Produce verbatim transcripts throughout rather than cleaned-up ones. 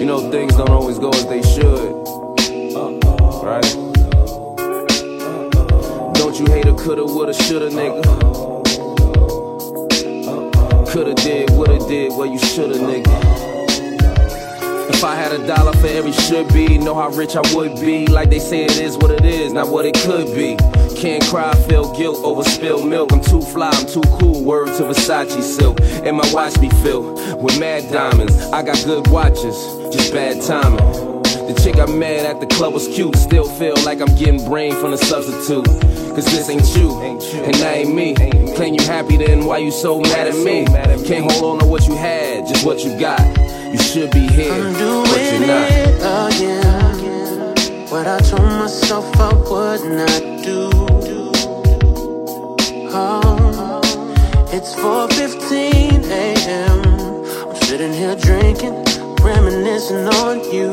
You know things don't always go as they should, right? Don't you hate a coulda, woulda, shoulda, nigga? Coulda did, woulda did, well you shoulda, nigga. If I had a dollar for every should be, know how rich I would be. Like they say it is what it is, not what it could be. Can't cry, feel guilt over spilled milk. I'm too fly, I'm too cool, word to Versace silk. And my watch be filled with mad diamonds. I got good watches, just bad timing. The chick I met at the club was cute. Still feel like I'm getting brain from the substitute. Cause this ain't you, and that ain't me. Claim you happy, then why you so mad at me? Can't hold on to what you had, just what you got. You should be here, I'm but you're doing not. it again. What I told myself I would not do. Oh, it's four fifteen a m I'm sitting here drinking, reminiscing on you.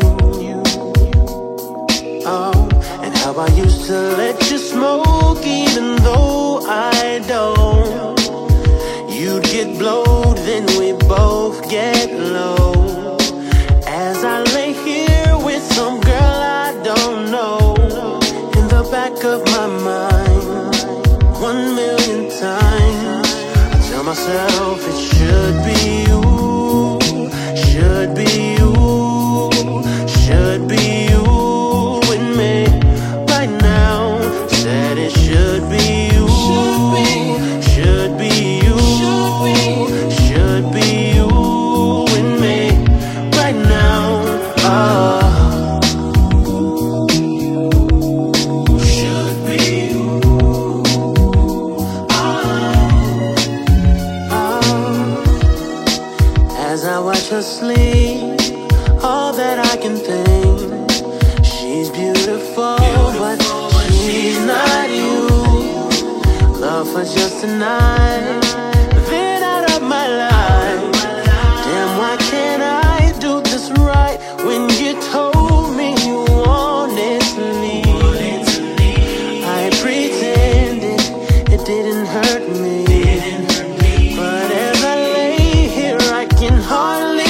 Oh, and how I used to let you smoke even though I don't. You'd get blowed, then we both get low. As I lay here with some girl I don't know, in the back of my mind, one million times I tell myself it should be you, should be you, should be you with me right now. Said it should be you, should be you, should be you with me right now. Oh. Sleep, all that I can think. She's beautiful, beautiful but, but she's not you. Love for just a night, then out of my life. Damn, why can't I do this right when you told me you wanted to leave? I pretended it didn't hurt me, but as I lay here I can hardly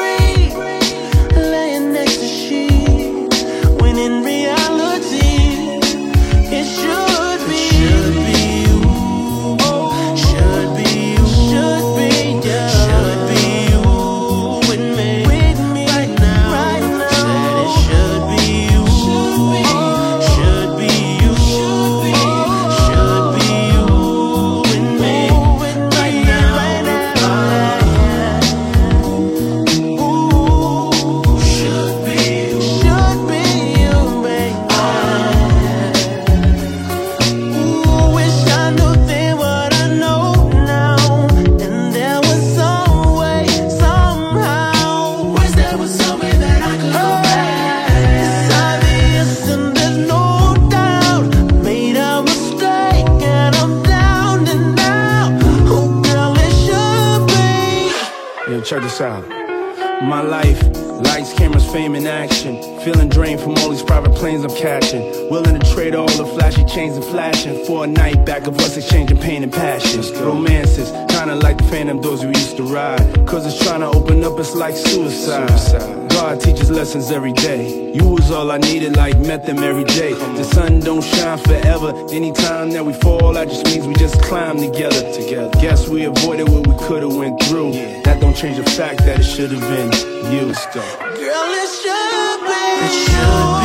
check this out. My life, lights, cameras, fame, and action. Feeling drained from all these private planes I'm catching. Willing to trade all the flashy chains and flashing for a night back of us exchanging pain and passion. Romances, kinda like the phantom doors we used to ride. Cause it's trying to open up, it's like suicide. God teaches lessons every day. You was all I needed, like met them every day. The sun don't shine forever. Anytime that we fall, that just means we just climb together. Together. Guess we avoided what we could've went through. That don't change the fact that it should've been you. Girl, it should be. It should be.